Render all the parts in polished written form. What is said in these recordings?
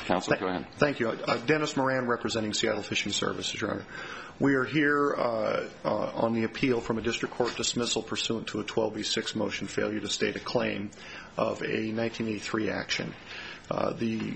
Counsel, go ahead. Thank you. Dennis Moran, representing Seattle Fishing Services, Your Honor. We are here on the appeal from a district court dismissal pursuant to a 12b6 motion failure to state a claim of a 1983 action. The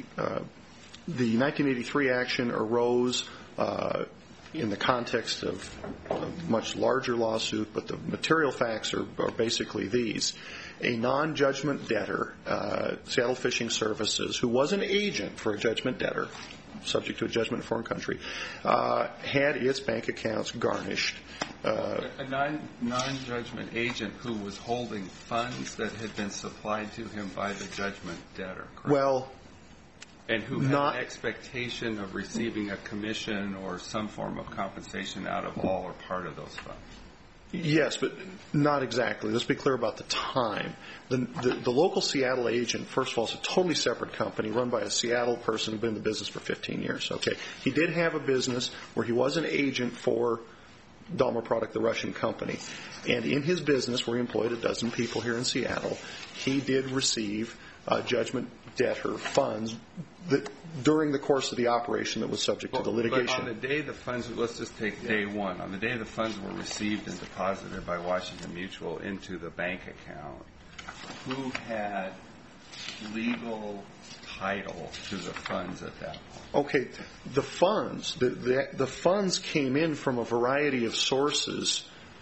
1983 action arose in the context of a much larger lawsuit, but the material facts are basically these. A non-judgment debtor, Seattle Fishing Services, who was an agent for a judgment debtor, subject to a judgment in a foreign country, had its bank accounts garnished. A non-judgment agent who was holding funds that had been supplied to him by the judgment debtor, correct? Well, and who had an expectation of receiving a commission or some form of compensation out of all or part of those funds. Yes, but not exactly. Let's be clear about the time. The local Seattle agent, first of all, is a totally separate company run by a Seattle person who's been in the business for 15 years. Okay, he did have a business where he was an agent for Dalma Product, the Russian company. And in his business, where he employed a dozen people here in Seattle, he did receive judgment debtor funds during the course of the operation that was subject to the litigation. But on the day the funds, let's just take day one, on the day the funds were received and deposited by Washington Mutual into the bank account, who had legal title to the funds at that point? Okay, the funds came in from a variety of sources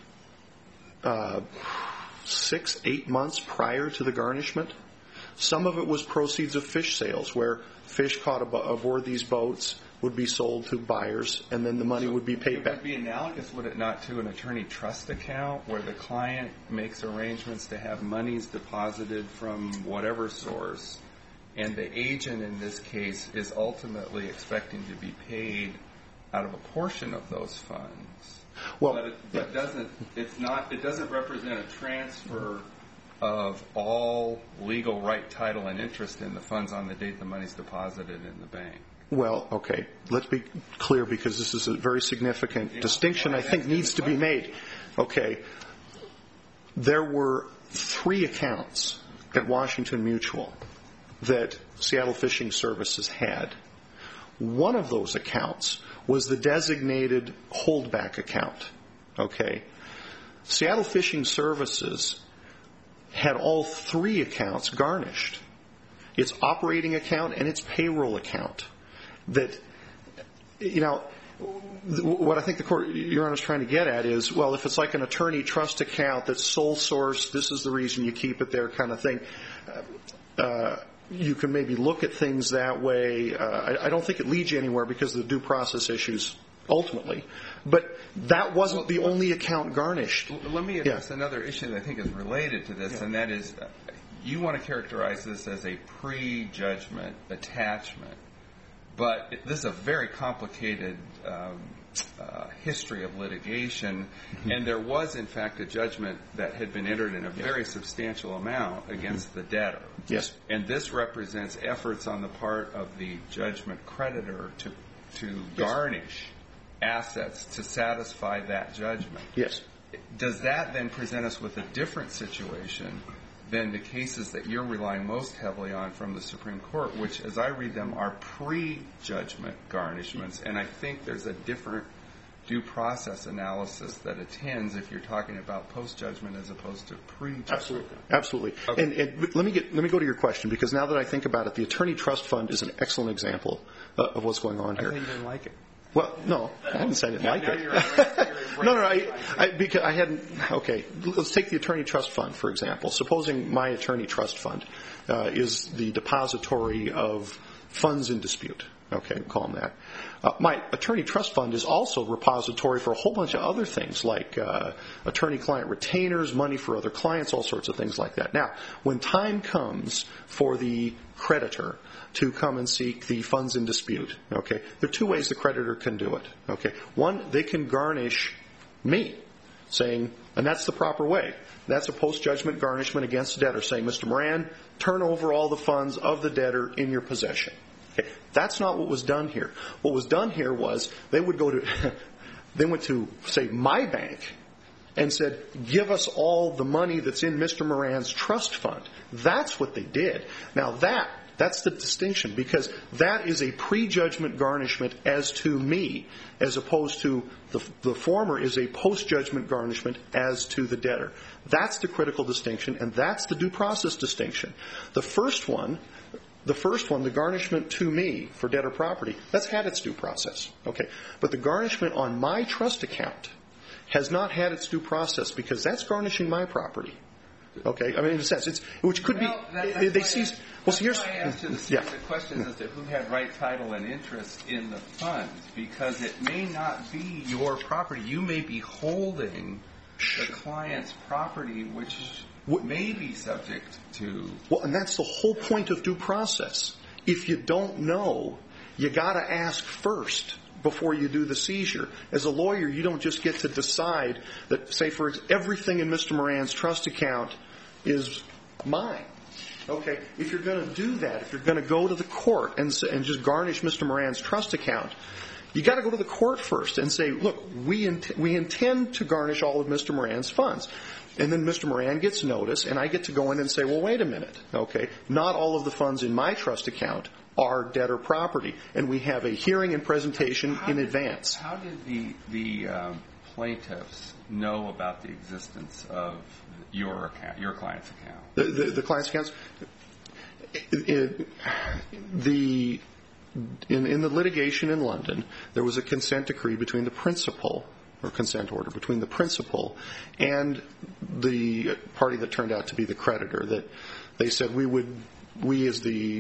6-8 months prior to the garnishment. Some of it was proceeds of fish sales, where fish caught aboard these boats would be sold to buyers, and then the money would be paid back. It would be analogous, would it not, to an attorney trust account, where the client makes arrangements to have monies deposited from whatever source, and the agent in this case is ultimately expecting to be paid out of a portion of those funds. Well, but it doesn't represent a transfer of all legal right, title, and interest in the funds on the date the money's deposited in the bank. Well, okay, let's be clear, because this is a very significant distinction I think needs to be made. Okay, there were 3 accounts at Washington Mutual that Seattle Fishing Services had. One of those accounts was the designated holdback account. Okay, Seattle Fishing Services had all 3 accounts garnished. Its operating account and its payroll account. That, you know, what I think the court, Your Honor, is trying to get at is, well, if it's like an attorney trust account that's sole source, this is the reason you keep it there kind of thing, you can maybe look at things that way. I don't think it leads you anywhere because of the due process issues ultimately. But that wasn't the only account garnished. Let me address another issue that I think is related to this, and that is you want to characterize this as a pre-judgment attachment. But this is a very complicated history of litigation, and there was, in fact, a judgment that had been entered in a very substantial amount against the debtor. Yes. And this represents efforts on the part of the judgment creditor to garnish assets to satisfy that judgment. Yes. Does that then present us with a different situation than the cases that you're relying most heavily on from the Supreme Court, which, as I read them, are pre-judgment garnishments? And I think there's a different due process analysis that attends if you're talking about post-judgment as opposed to pre-judgment. Absolutely. Okay. And let me go to your question, because now that I think about it, the Attorney Trust Fund is an excellent example of what's going on here. I think you didn't like it. Well, no, I haven't said I didn't like it. No, because I hadn't. Okay, let's take the Attorney Trust Fund, for example. Supposing my Attorney Trust Fund is the depository of funds in dispute. Okay, we'll call them that. My Attorney Trust Fund is also a repository for a whole bunch of other things, like attorney-client retainers, money for other clients, all sorts of things like that. Now, when time comes for the creditor to come and seek the funds in dispute, okay, there are 2 ways the creditor can do it. Okay, one, they can garnish me, saying, and that's the proper way. That's a post-judgment garnishment against the debtor, saying, Mr. Moran, turn over all the funds of the debtor in your possession. Okay, that's not what was done here. What was done here was they went to, say, my bank and said, give us all the money that's in Mr. Moran's trust fund. That's what they did. Now that That's the distinction, because that is a prejudgment garnishment as to me, as opposed to the former is a post-judgment garnishment as to the debtor. That's the critical distinction, and that's the due process distinction. The first one, the garnishment to me for debtor property, that's had its due process. Okay, but the garnishment on my trust account has not had its due process, because that's garnishing my property. Okay, I mean, in a sense, which could be they seized. Well, so here's why I asked you the question as to who had right title and interest in the funds, because it may not be your property. You may be holding the client's property, which may be subject to. Well, and that's the whole point of due process. If you don't know, you got to ask first before you do the seizure. As a lawyer, you don't just get to decide that, say, for everything in Mr. Moran's trust account is mine. Okay, if you're going to do that, if you're going to go to the court and just garnish Mr. Moran's trust account, you got to go to the court first and say, look, we intend to garnish all of Mr. Moran's funds. And then Mr. Moran gets notice, and I get to go in and say, well, wait a minute. Okay, not all of the funds in my trust account are debtor property, and we have a hearing and presentation in advance. How did the plaintiffs know about the existence of your account, your client's account? The client's accounts? In the litigation in London, there was a consent decree between the principal, or consent order, between the principal and the party that turned out to be the creditor, that they said we as the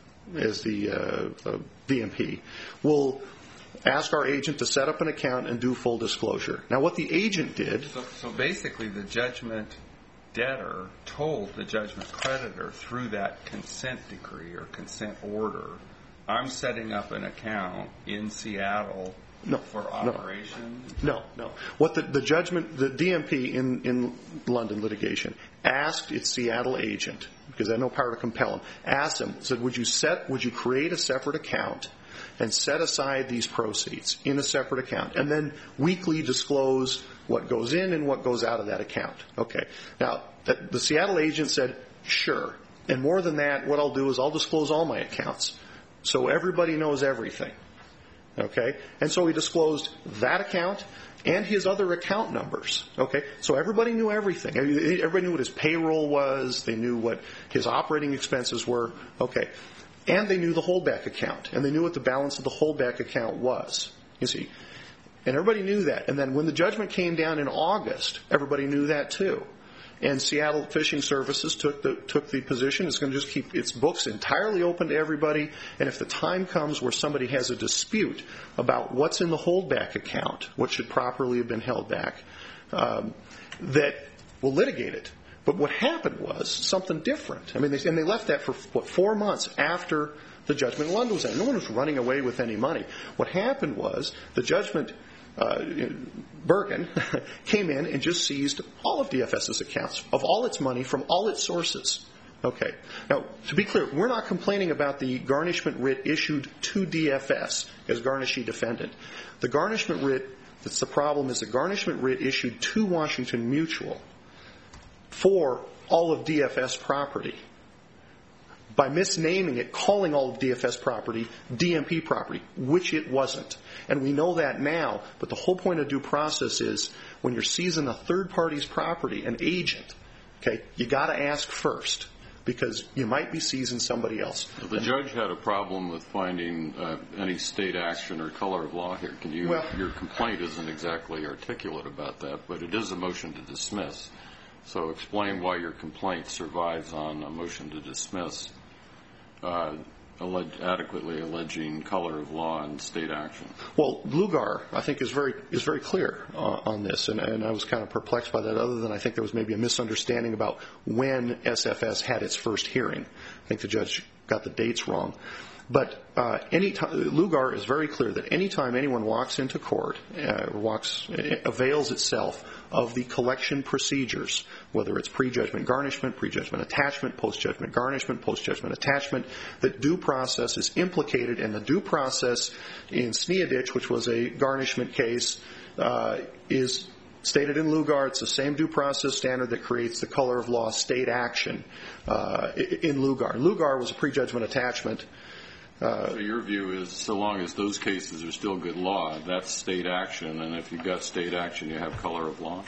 DMP will ask our agent to set up an account and do full disclosure. Now, what the agent did... So basically, the judgment debtor told the judgment creditor through that consent decree or consent order, I'm setting up an account in Seattle for operation? No. What the DMP in London litigation asked its Seattle agent, because they had no power to compel him, asked him, said, would you create a separate account and set aside these proceeds in a separate account, and then weekly disclose what goes in and what goes out of that account? Okay. Now, the Seattle agent said, sure. And more than that, what I'll do is I'll disclose all my accounts, so everybody knows everything. Okay? And so he disclosed that account and his other account numbers. Okay? So everybody knew everything. Everybody knew what his payroll was. They knew what his operating expenses were. Okay. And they knew the holdback account. And they knew what the balance of the holdback account was. You see? And everybody knew that. And then when the judgment came down in August, everybody knew that too. And Seattle Fishing Services took the position it's going to just keep its books entirely open to everybody, and if the time comes where somebody has a dispute about what's in the holdback account, what should properly have been held back, that will litigate it. But what happened was something different. I mean, they left that for 4 months after the judgment in London was in. No one was running away with any money. What happened was the judgment. Bergen came in and just seized all of DFS's accounts, of all its money from all its sources. Okay. Now, to be clear, we're not complaining about the garnishment writ issued to DFS as garnishee defendant. The garnishment writ, that's the problem, is the garnishment writ issued to Washington Mutual for all of DFS property. By misnaming it, calling all of DFS property DMP property, which it wasn't. And we know that now, but the whole point of due process is when you're seizing a third party's property, an agent, okay, you got to ask first, because you might be seizing somebody else. The judge had a problem with finding any state action or color of law here. Your complaint isn't exactly articulate about that, but it is a motion to dismiss. So explain why your complaint survives on a motion to dismiss. Adequately alleging color of law and state action. Well, Lugar, I think, is very clear on this, and I was kind of perplexed by that, other than I think there was maybe a misunderstanding about when SFS had its first hearing. I think the judge got the dates wrong. But Lugar is very clear that any time anyone walks into court, avails itself of the collection procedures, whether it's prejudgment garnishment, prejudgment attachment, post-judgment garnishment, post-judgment attachment, that due process is implicated, and the due process in Sneadich, which was a garnishment case, is stated in Lugar, it's the same due process standard that creates the color of law state action in Lugar. Lugar was a prejudgment attachment. So your view is so long as those cases are still good law, that's state action, and if you've got state action, you have color of law?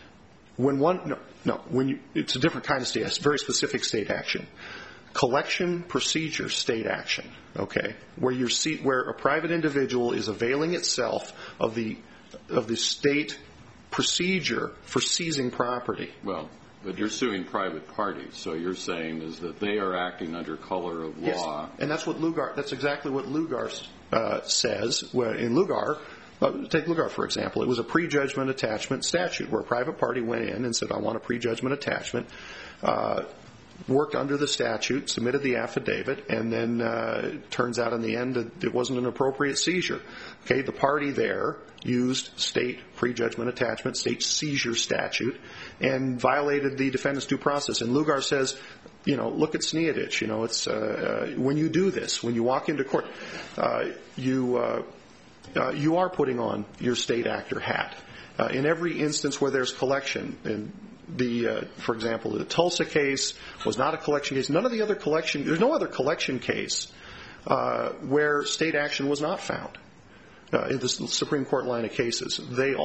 It's a different kind of state, a very specific state action. Collection procedure state action, okay, where a private individual is availing itself of the state procedure for seizing property. Well, but you're suing private parties, so you're saying is that they are acting under color of law. Yes, and that's exactly what Lugar says. In Lugar, take Lugar for example, it was a prejudgment attachment statute where a private party went in and said, I want a prejudgment attachment, worked under the statute, submitted the affidavit, and then it turns out in the end that it wasn't an appropriate seizure. Okay, the party there used state prejudgment attachment, state seizure statute, and violated the defendant's due process. And Lugar says, look at Sneadich. It's when you do this, when you walk into court, you are putting on your state actor hat. In every instance where there's collection, for example, the Tulsa case was not a collection case. There's no other collection case where state action was not found in the Supreme Court line of cases.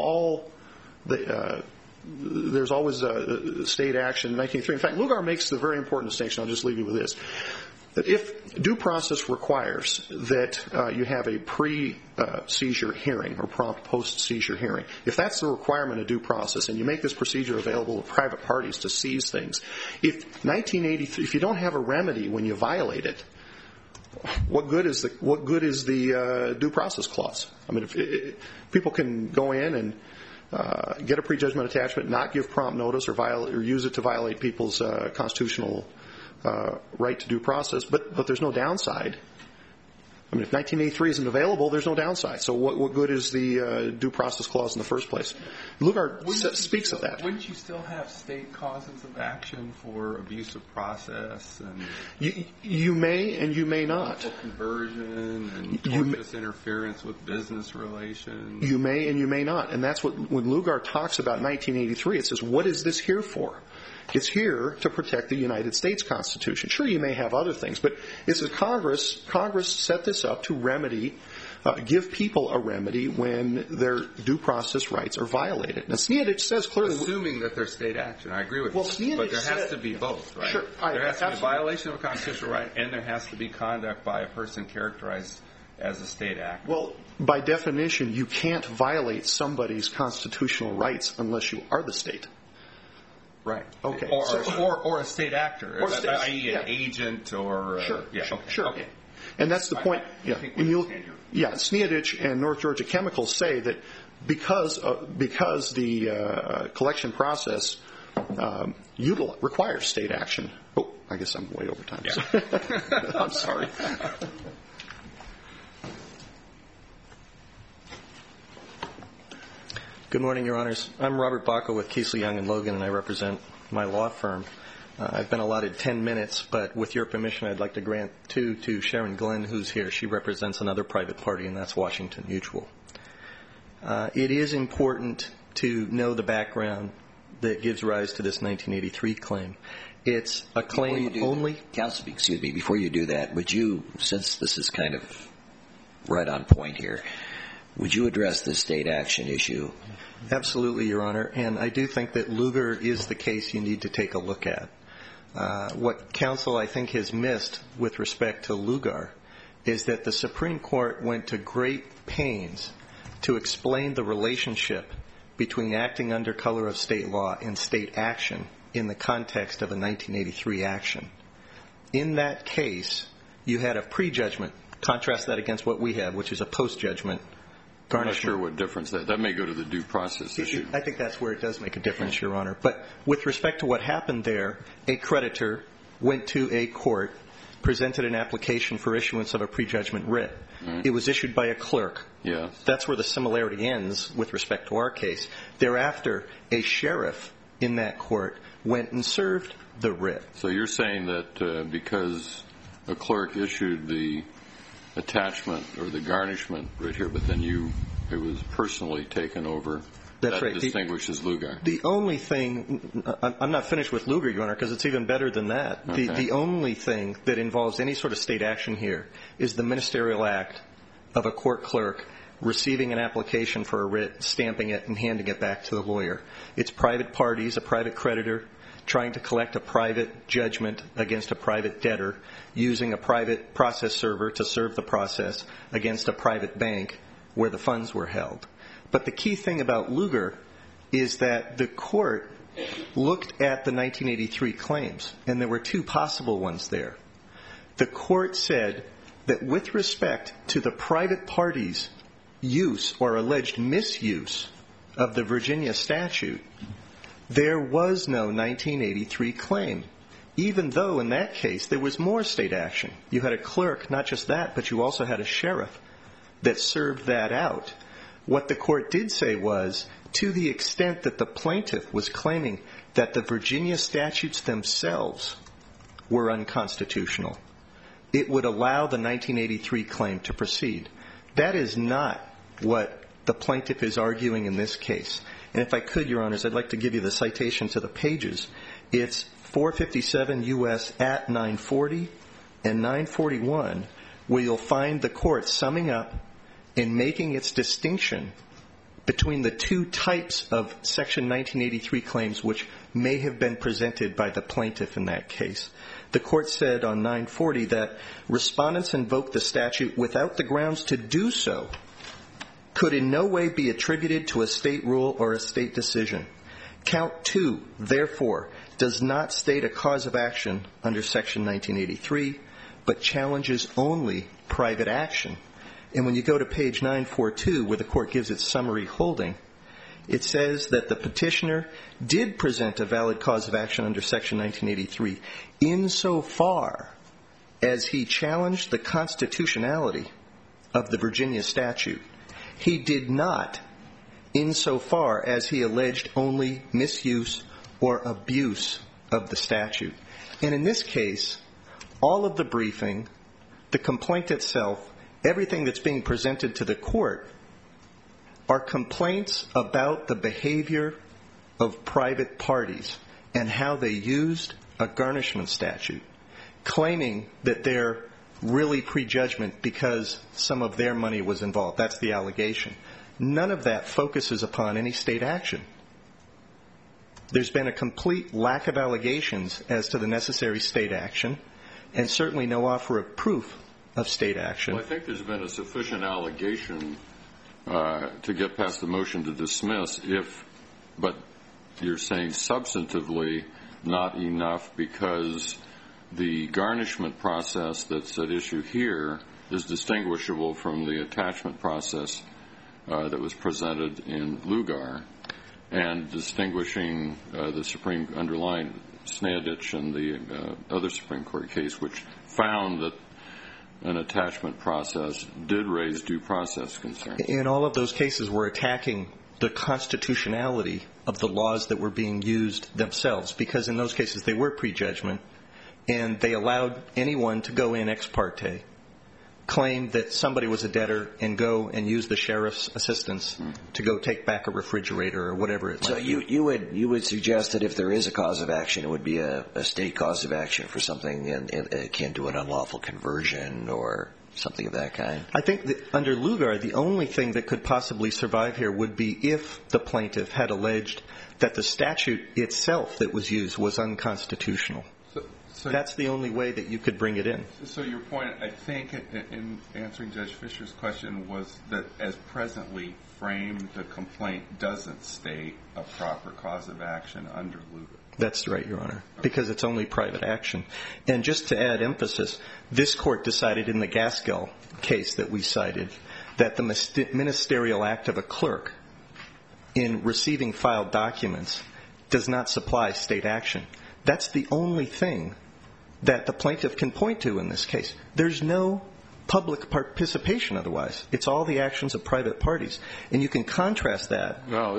There's always state action in 1983. In fact, Lugar makes the very important distinction. I'll just leave you with this. That if due process requires that you have a pre-seizure hearing or prompt post-seizure hearing, if that's the requirement of due process and you make this procedure available to private parties to seize things, if you don't have a remedy when you violate it, what good is the due process clause? I mean, if people can go in and get a prejudgment attachment, not give prompt notice or use it to violate people's constitutional right to due process, but there's no downside. I mean, if 1983 isn't available, there's no downside. So what good is the due process clause in the first place? Lugar speaks of that. Wouldn't you still have state causes of action for abuse of process and you may and you may not. Conversion and tortious interference with business relations? You may and you may not. And that's what, when Lugar talks about 1983, it says, what is this here for? It's here to protect the United States Constitution. Sure, you may have other things, but it's a Congress set this up to remedy, give people a remedy when their due process rights are violated. Now, Sneadich says clearly... Assuming that there's state action. I agree with you. But there has to be both, right? Sure. There has to be a violation of a constitutional right, and there has to be conduct by a person characterized as a state actor. Well, by definition, you can't violate somebody's constitutional rights unless you are the state. Right. Okay. Or a state actor, i.e. an agent or... Sure. Okay. Sure. Okay. And that's the point. I think we understand you. Sneadich and North Georgia Chemicals say that because the collection process requires state action. Oh, I guess I'm way over time. Yeah. I'm sorry. Good morning, Your Honors. I'm Robert Baca with Keesley, Young & Logan, and I represent my law firm. I've been allotted 10 minutes, but with your permission, I'd like to grant 2 to Sharon Glenn, who's here. She represents another private party, and that's Washington Mutual. It is important to know the background that gives rise to this 1983 claim. It's a claim only... Counsel, excuse me, before you do that, would you, since this is kind of right on point here, would you address the state action issue? Absolutely, Your Honor. And I do think that Lugar is the case you need to take a look at. What counsel, I think, has missed with respect to Lugar is that the Supreme Court went to great pains to explain the relationship between acting under color of state law and state action in the context of a 1983 action. In that case, you had a prejudgment. Contrast that against what we have, which is a post-judgment garnishment. I'm not sure what difference that may go to the due process issue. I think that's where it does make a difference, Your Honor. But with respect to what happened there, a creditor went to a court, presented an application for issuance of a prejudgment writ. Right. It was issued by a clerk. Yes. That's where the similarity ends with respect to our case. Thereafter, a sheriff in that court went and served the writ. So you're saying that because a clerk issued the attachment or the garnishment right here, but then it was personally taken over That's right. That distinguishes Lugar. The only thing, I'm not finished with Lugar, Your Honor, because it's even better than that. Okay. The only thing that involves any sort of state action here is the ministerial act of a court clerk receiving an application for a writ, stamping it, and handing it back to the lawyer. It's private parties, a private creditor, trying to collect a private judgment against a private debtor, using a private process server to serve the process against a private bank where the funds were held. But the key thing about Lugar is that the court looked at the 1983 claims, and there were two possible ones there. The court said that with respect to the private parties' use or alleged misuse of the Virginia statute, there was no 1983 claim, even though in that case there was more state action. You had a clerk, not just that, but you also had a sheriff that served that out. What the court did say was, to the extent that the plaintiff was claiming that the Virginia statutes themselves were unconstitutional, it would allow the 1983 claim to proceed. That is not what the plaintiff is arguing in this case. And if I could, Your Honors, I'd like to give you the citation to the pages. It's 457 U.S. at 940 and 941, where you'll find the court summing up and making its distinction between the two types of Section 1983 claims which may have been presented by the plaintiff in that case. The court said on 940 that respondents invoke the statute without the grounds to do so could in no way be attributed to a state rule or a state decision. Count 2, therefore, does not state a cause of action under Section 1983, but challenges only private action. And when you go to page 942, where the court gives its summary holding, it says that the petitioner did present a valid cause of action under Section 1983 insofar as he challenged the constitutionality of the Virginia statute. He did not insofar as he alleged only misuse or abuse of the statute. And in this case, all of the briefing, the complaint itself, everything that's being presented to the court are complaints about the behavior of private parties and how they used a garnishment statute, claiming that they're really prejudgment because some of their money was involved. That's the allegation. None of that focuses upon any state action. There's been a complete lack of allegations as to the necessary state action, and certainly no offer of proof of state action. Well, I think there's been a sufficient allegation to get past the motion to dismiss, but you're saying substantively not enough because the garnishment process that's at issue here is distinguishable from the attachment process that was presented in Lugar, and distinguishing the Supreme underlying Snadich and the other Supreme Court case, which found that an attachment process did raise due process concerns. In all of those cases, we're attacking the constitutionality of the laws that were being used themselves, because in those cases they were prejudgment, and they allowed anyone to go in ex parte, claim that somebody was a debtor, and go and use the sheriff's assistance to go take back a refrigerator or whatever it might be. So you would suggest that if there is a cause of action, it would be a state cause of action for something akin to an unlawful conversion or something of that kind? I think that under Lugar, the only thing that could possibly survive here would be if the plaintiff had alleged that the statute itself that was used was unconstitutional. So that's the only way that you could bring it in. So your point, I think, in answering Judge Fisher's question, was that as presently framed, the complaint doesn't state a proper cause of action under Lugar. That's right, Your Honor, because it's only private action. And just to add emphasis, this court decided in the Gaskell case that we cited that the ministerial act of a clerk in receiving filed documents does not supply state action. That's the only thing that the plaintiff can point to in this case. There's no public participation otherwise. It's all the actions of private parties. And you can contrast that. Well,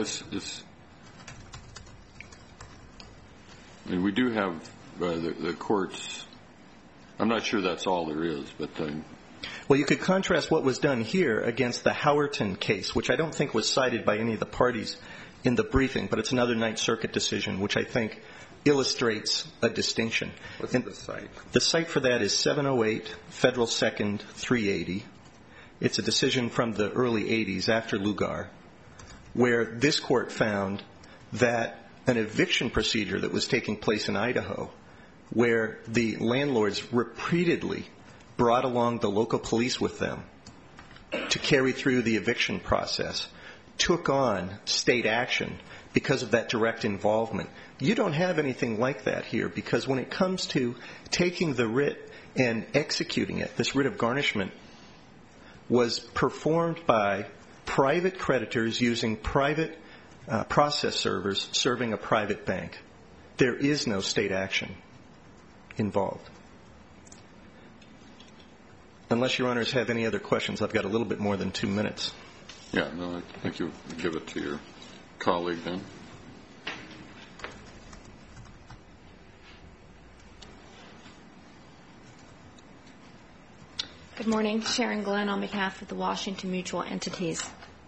I mean, we do have the courts. I'm not sure that's all there is, but. Well, you could contrast what was done here against the Howerton case, which I don't think was cited by any of the parties in the briefing, but it's another Ninth Circuit decision, which I think illustrates a distinction. What's the site? The site for that is 708 Federal 2nd 380. It's a decision from the early 80s after Lugar, where this court found that an eviction procedure that was taking place in Idaho, where the landlords repeatedly brought along the local police with them to carry through the eviction process, took on state action because of that direct involvement. You don't have anything like that here, because when it comes to taking the writ and executing it, this writ of garnishment was performed by private creditors using private process servers serving a private bank. There is no state action involved. Unless Your Honors have any other questions, I've got a little bit more than 2 minutes. Yeah, no, I think you give it to your colleague then. Good morning. Sharon Glenn on behalf of the Washington Mutual entities.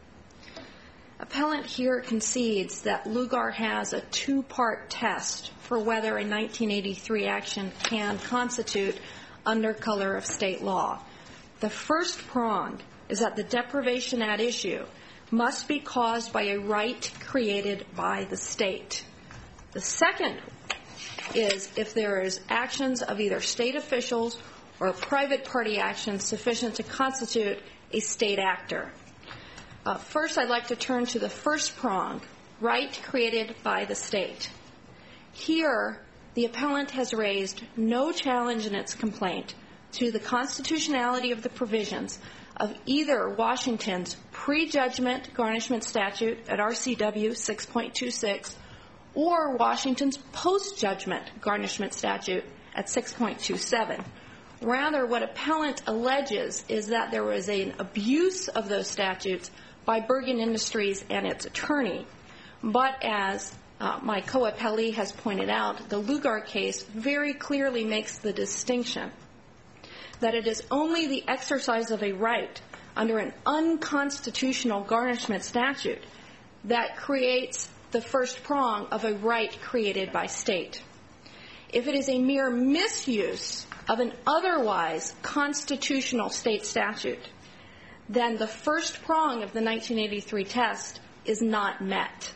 Appellant here concedes that Lugar has a two-part test for whether a 1983 action can constitute under color of state law. The first prong is that the deprivation at issue must be caused by a right created by the state. The second is if there is actions of either state officials or private party actions sufficient to constitute a state actor. First, I'd like to turn to the first prong, right created by the state. Here, the appellant has raised no challenge in its complaint to the constitutionality of the provisions of either Washington's pre-judgment garnishment statute at RCW 6.26 or Washington's post-judgment garnishment statute at 6.27. Rather, what appellant alleges is that there was an abuse of those statutes by Bergen Industries and its attorney. But as my co-appellee has pointed out, the Lugar case very clearly makes the distinction that it is only the exercise of a right under an unconstitutional garnishment statute that creates the first prong of a right created by state. If it is a mere misuse of an otherwise constitutional state statute, then the first prong of the 1983 test is not met.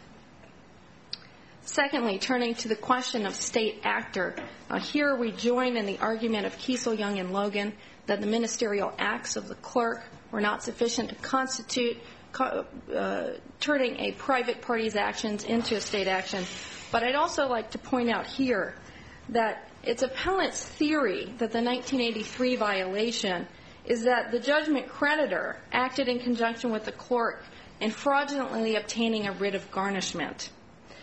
Secondly, turning to the question of state actor, here we join in the argument of Kiesel, Young, and Logan that the ministerial acts of the clerk were not sufficient to constitute turning a private party's actions into a state action. But I'd also like to point out here that it's appellant's theory that the 1983 violation is that the judgment creditor acted in conjunction with the clerk in fraudulently obtaining a writ of garnishment.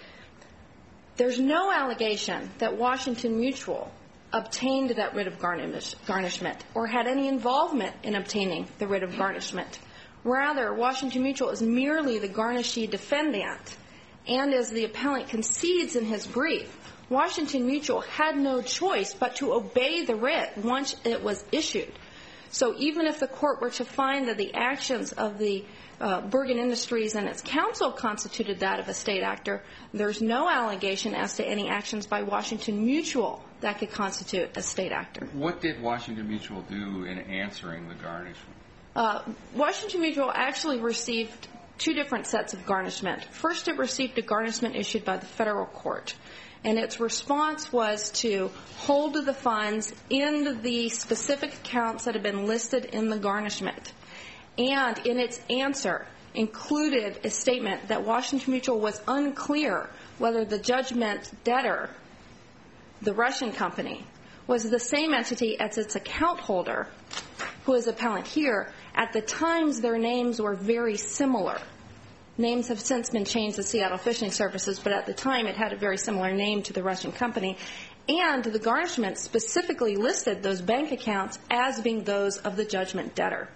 There's no allegation that Washington Mutual obtained that writ of garnishment or had any involvement in obtaining the writ of garnishment. Rather, Washington Mutual is merely the garnishee defendant, and as the appellant concedes in his brief, Washington Mutual had no choice but to obey the writ once it was issued. So even if the court were to find that the actions of the Bergen Industries and its counsel constituted that of a state actor, there's no allegation as to any actions by Washington Mutual that could constitute a state actor. What did Washington Mutual do in answering the garnishment? Washington Mutual actually received two different sets of garnishment. First, it received a garnishment issued by the federal court, and its response was to hold the funds in the specific accounts that had been listed in the garnishment. And in its answer included a statement that Washington Mutual was unclear whether the judgment debtor, the Russian company, was the same entity as its account holder, who is appellant here. At the times, their names were very similar. Names have since been changed to Seattle Fishing Services, but at the time it had a very similar name to the Russian company. And the garnishment specifically listed those bank accounts as being those of the judgment debtor.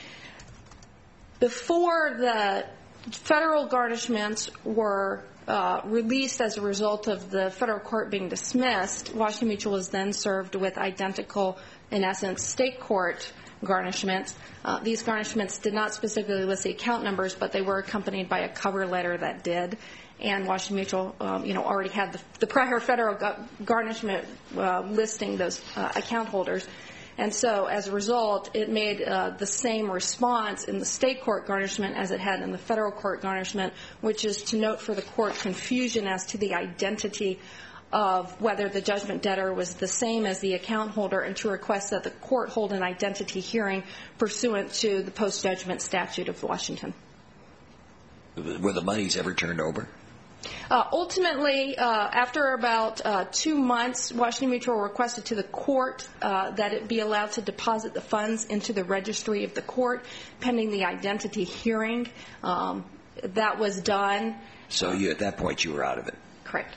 Before the federal garnishments were released as a result of the federal court being dismissed, Washington Mutual was then served with identical, in essence, state court garnishments. These garnishments did not specifically list the account numbers, but they were accompanied by a cover letter that did. and Washington Mutual, already had the prior federal garnishment listing those account holders. And so, as a result, it made the same response in the state court garnishment as it had in the federal court garnishment, which is to note for the court confusion as to the identity of whether the judgment debtor was the same as the account holder, and to request that the court hold an identity hearing pursuant to the post-judgment statute of Washington. Were the monies ever turned over? Ultimately, after about 2 months, Washington Mutual requested to the court that it be allowed to deposit the funds into the registry of the court pending the identity hearing. That was done. So at that point you were out of it? Correct.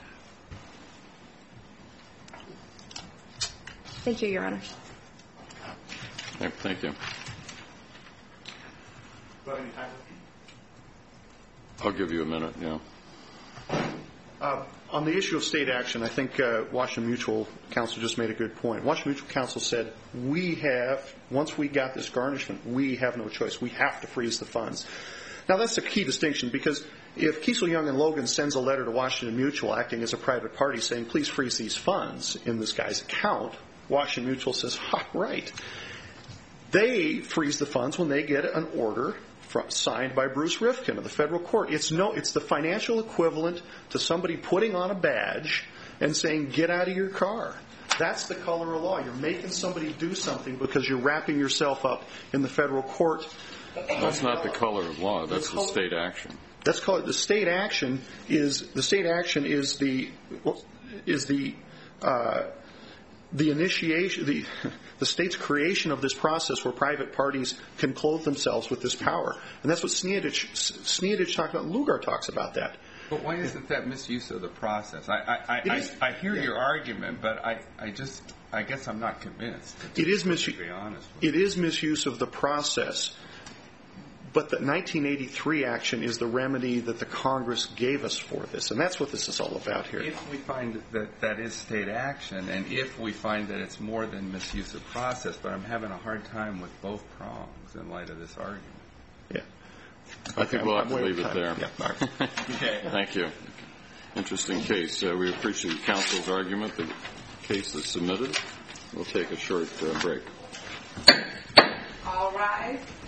Thank you, Your Honor. Thank you. I'll give you a minute, yeah. On the issue of state action, I think Washington Mutual Counsel just made a good point. Washington Mutual Counsel said, once we got this garnishment, we have no choice. We have to freeze the funds. Now, that's a key distinction, because if Kiesel, Young, and Logan sends a letter to Washington Mutual acting as a private party saying, please freeze these funds in this guy's account, Washington Mutual says, right. They freeze the funds when they get an order signed by Bruce Rifkin of the federal court. It's the financial equivalent to somebody putting on a badge and saying, get out of your car. That's the color of law. You're making somebody do something because you're wrapping yourself up in the federal court. That's not the color of law. That's the state action. That's called the state action. The initiation, the state's creation of this process where private parties can clothe themselves with this power. And that's what Sneadich talked about. Lugar talks about that. But why isn't that misuse of the process? I hear your argument, but I guess I'm not convinced. It is misuse. Misuse of the process. But the 1983 action is the remedy that the Congress gave us for this. And that's what this is all about here. If we find that is state action, and if we find that it's more than misuse of process, but I'm having a hard time with both prongs in light of this argument. Yeah. I think we'll have to leave it there. Yeah. All right. Okay. Thank you. Interesting case. We appreciate counsel's argument. The case is submitted. We'll take a short break. All rise.